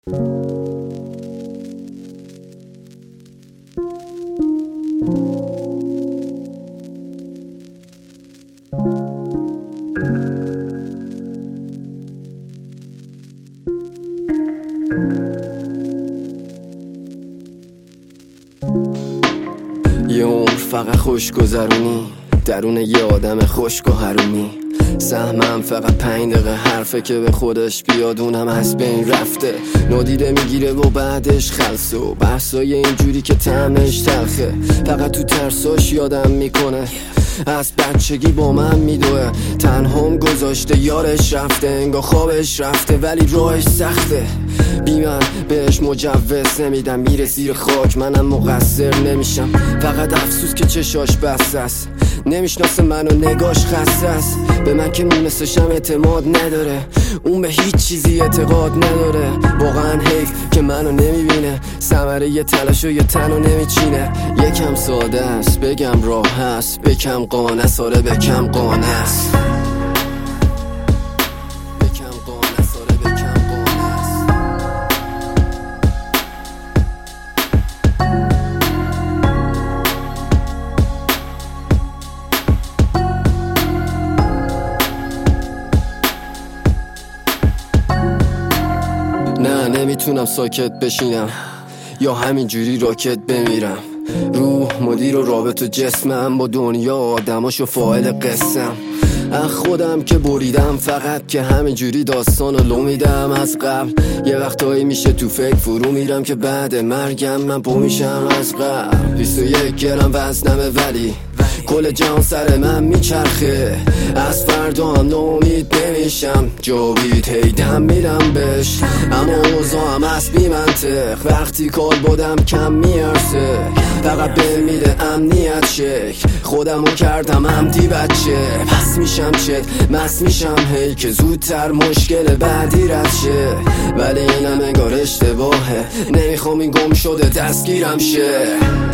یه عمر فقط خوش گذرونی درون یه آدم خشک و حرومی. سهمم فقط 5 دقیقه حرفه که به خودش بیادونم از بین رفته. نادیده میگیره و بعدش خلصه و بحثای اینجوری که طعمش تلخه. فقط تو ترساش یادم میکنه از بچگی با من میدوه. تنهام گذاشته یارش رفته انگار خوابش رفته ولی راهش سخته. بی من بهش مجوز نمیدم میره زیر خاک منم مقصر نمیشم. فقط افسوس که چشاش بسته است نمیشناسه منو نگاش خسته است. به من که میمسشم اعتماد نداره اون به هیچ چیزی اعتقاد نداره. واقعا حیف که منو نمیبینه ثمره یه تلاش و یه تنو نمیچینه. یکم ساده است بگم راه هست بکم قانه است آره بکم قانه است. نه نمیتونم ساکت بشینم یا همینجوری راکت بمیرم. روح مدیر و رابط و جسمم با دنیا آدماش و فاعل قسم. خودم که بریدم فقط که همینجوری داستان رو لو میدم از قبل. یه وقتایی میشه تو فکر فرو میرم که بعد مرگم من پا میشم از قبل. 21 گرم وزنمه ولی کل جهان سر من میچرخه. از فردا هم ناامید نمیشم جاوید هیدم میرم بهش. اما اوضاعم هست بی منطق وقتی کال بودم کم میارسه. فقط به میده امنیت شکل خودمو کردم عمدی بچه. پس میشم چه مست میشم هی که زودتر مشکل بعدی رد شه. ولی اینم انگار اشتباهه نمیخوام این گم شده دستگیرم شه.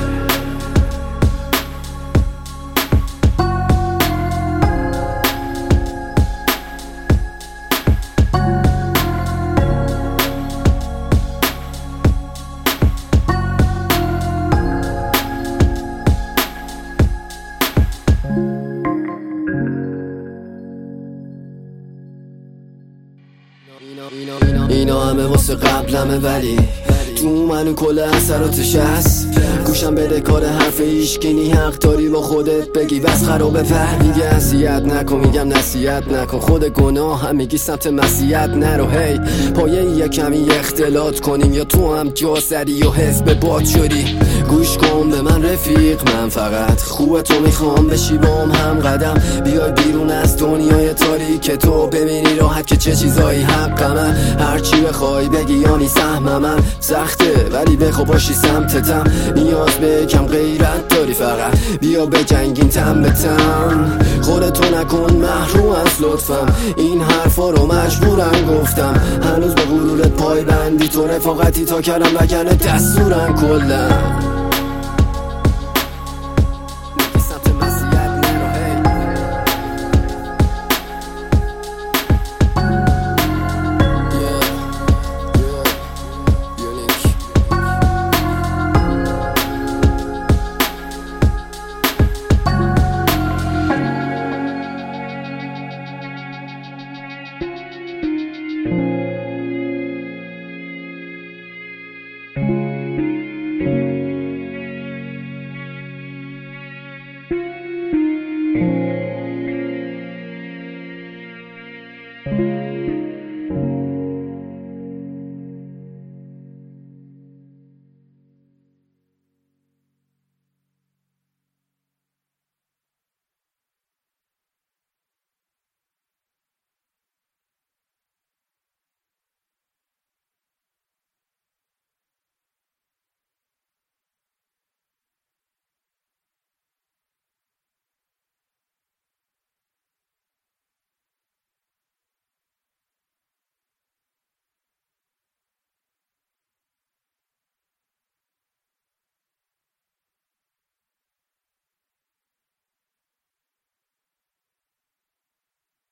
اینا همه واسه قبلمه ولی تو منو کل اثراتش هست. گوشم بده کار حرف ایشگینی حق داری با خودت بگی بس خرابه پر. میگه اذیت نکن میگم نصیحت نکن خود گناه هم میگی سمت مسیحیت نرو. هی پایه یه کمی اختلاط کنیم یا تو هم جا زدی و حزب باد شدی. گوش کن به من رفیق من فقط خوب تو میخوام بشی بام هم قدم. بیای بیرون از دنیای تاریک تو ببینی راحت که چه چیزایی حق من. هرچی بخوای بگی یعنی سهم من سخته ولی بخوا باشی سمتتم. نیاز به کم غیرت داری فقط بیا بجنگین تن به تن. خودتو نکن محروم از لطفم این حرفا رو مجبورم گفتم. هنوز به غرورت پای بندی تو رفاقتی تا کردم وگرنه دستورم کلم.